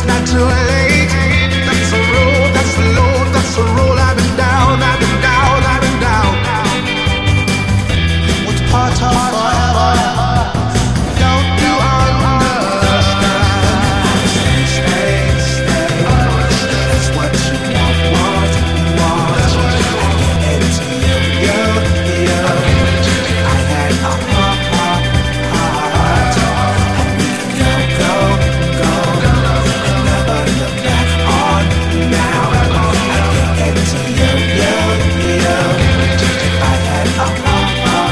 not too late. That's the road, that's the load, that's the road I've been down, I've been down, I've been down. What's part of forever? Don't you understand? Stay, stay. That's what you want. I get into you. I had a heart, and we can go, and never look back on now. I get into you. I had a heart.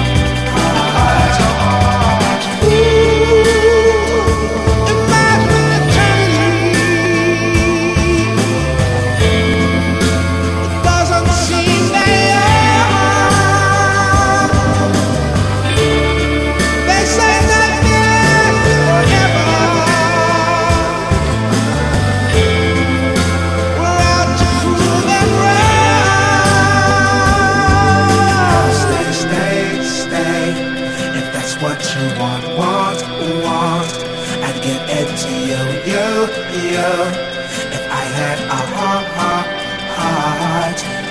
Ooh, imagine it doesn't seem fair. They say nothing forever. We're out to prove and run. Stay. If that's what you want. I'd get into you. If I had a heart.